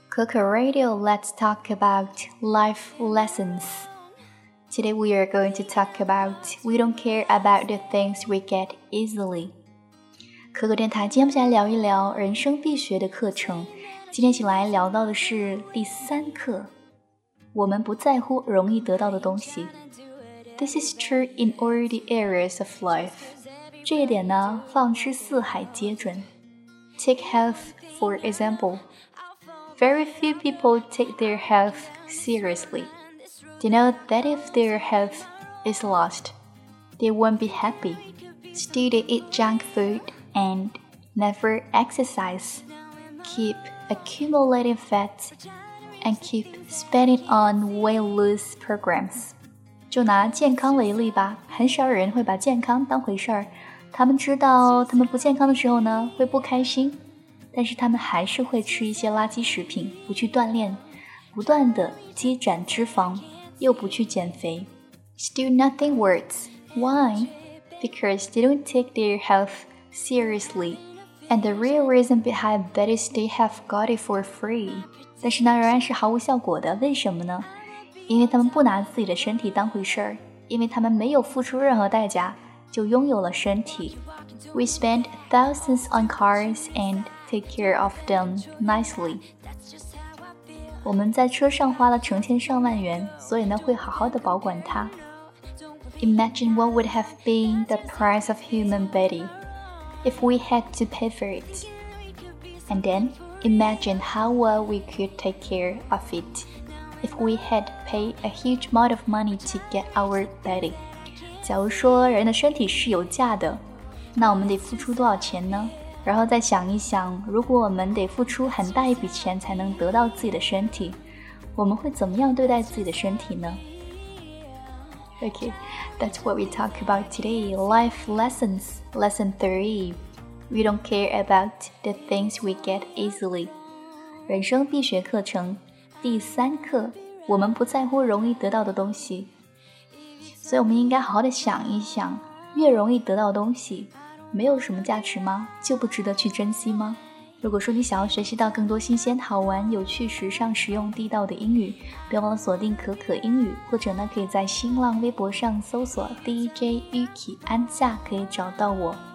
Coco Radio, let's talk about life lessons. Today we are going to talk about we don't care about the things we get easily. 可可电台今天我们来聊一聊人生必学的课程。今天一起来聊到的是第3课，我们不在乎容易得到的东西。This is true in all the areas of life. 这一点呢，放之四海皆准。Take health, for example.Very few people take their health seriously. They know that if their health is lost, they won't be happy. Still they eat junk food and never exercise, keep accumulating fat, and keep spending on weight loss programs. 就拿健康为例吧，很少人会把健康当回事儿。他们知道他们不健康的时候呢，会不开心。但是他们还是会吃一些垃圾食品，不去锻炼，不断的积攒脂肪，又不去减肥。Still nothing works. Why? Because they don't take their health seriously. And the real reason behind that is they have got it for free. 但是呢，仍然是毫无效果的。为什么呢？因为他们不拿自己的身体当回事儿，因为他们没有付出任何代价，就拥有了身体。We spend thousands on cars and take care of them nicely. 我们在车上花了成千上万元，所以呢会好好的保管它。Imagine what would have been the price of human body if we had to pay for it. And then imagine how well we could take care of it if we had paid a huge amount of money to get our body. 假如说人的身体是有价的，那我们得付出多少钱呢？然后再想一想，如果我们得付出很大一笔钱才能得到自己的身体，我们会怎么样对待自己的身体呢？ Okay, that's what we talk about today. Life lessons. Lesson 3. We don't care about the things we get easily. 人生必学课程第3课，我们不在乎容易得到的东西。所以我们应该好好的想一想，越容易得到的东西没有什么价值吗？就不值得去珍惜吗？如果说你想要学习到更多新鲜、好玩、有趣、时尚、实用、地道的英语，别忘了锁定可可英语，或者呢可以在新浪微博上搜索 DJ Yuki 安夏可以找到我。